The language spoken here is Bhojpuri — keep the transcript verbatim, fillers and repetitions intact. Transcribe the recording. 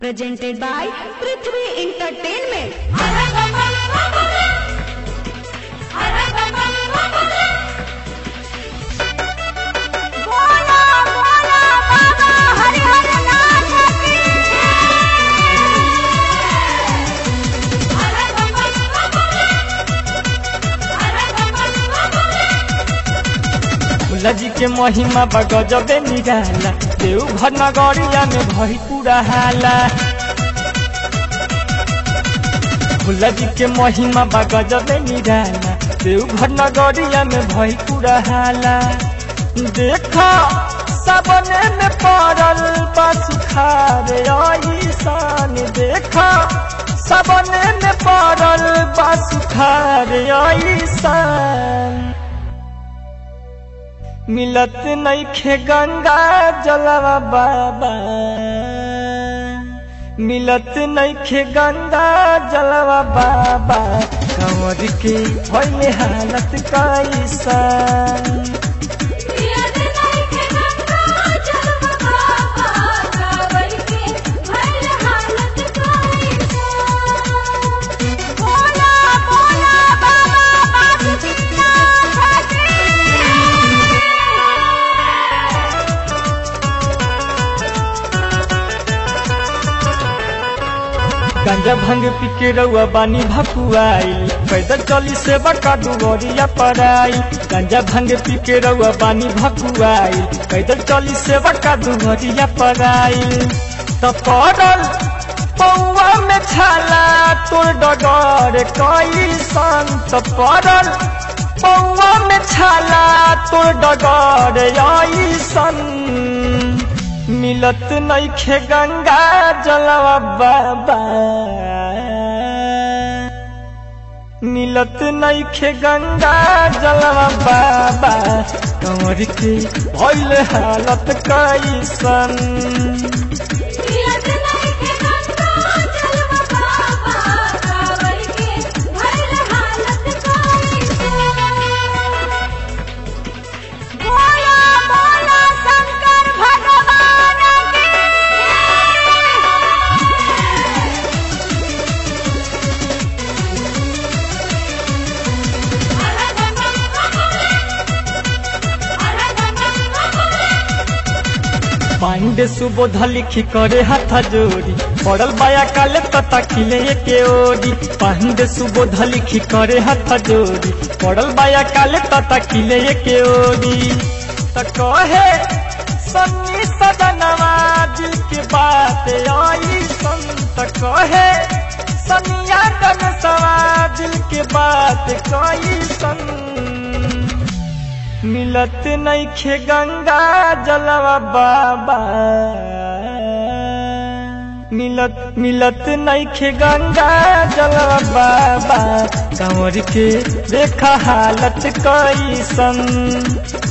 Presented by Prithvi Entertainment. Bhola ji के महिमा बगजबे निराला, देवघर नगरिया में भई पूरा हाला। भोला जी के महिमा बगजबे निराला, देवघर नगरिया में भई पूरा हाला। देखा सबने में पड़ल बा सुखार ऐसान, देखा सबने में पड़ल बा सुखार ऐसान। मिलत नइखे गंगा जलवा बाबा, मिलत नइखे गंगा जलवा बाबा, कंवर के भइले हालत कैसन। गांजा भंग पी के रउआ बानी भकुआई, पैदल चली सेवा का डुगरिया पराई। गांजा भंग पी के रउआ बानी भकुआई, पैदल चली सेवा का डुगरिया पराई। त पड़ल पौआ में छाला तोर डगर कैसन, त पड़ल पौआ में छाला तोर डगर ऐसन। मिलत नइखे गंगा जलवा बाबा, मिलत नइखे गंगा जलवा बाबा, कंवर के भइले हालत कैसन। पांडे सुबोध लिखी करे हाथ जोड़ी, पड़ल बाया काले तता खिले के ओरी। पांडे सुबोध लिखी करे हाथ जोड़ी, पड़ल बाया काले तता खिले के ओरी। त कहे सन्नी सदनवा दिल के बात आई सन, त कहे सनिया गनसवा दिल के बात कई सन। मिलत नइखे गंगा जलवा बाबा, मिलत मिलत नइखे गंगा जलवा बाबा, कंवर के देखा हालत कैसन।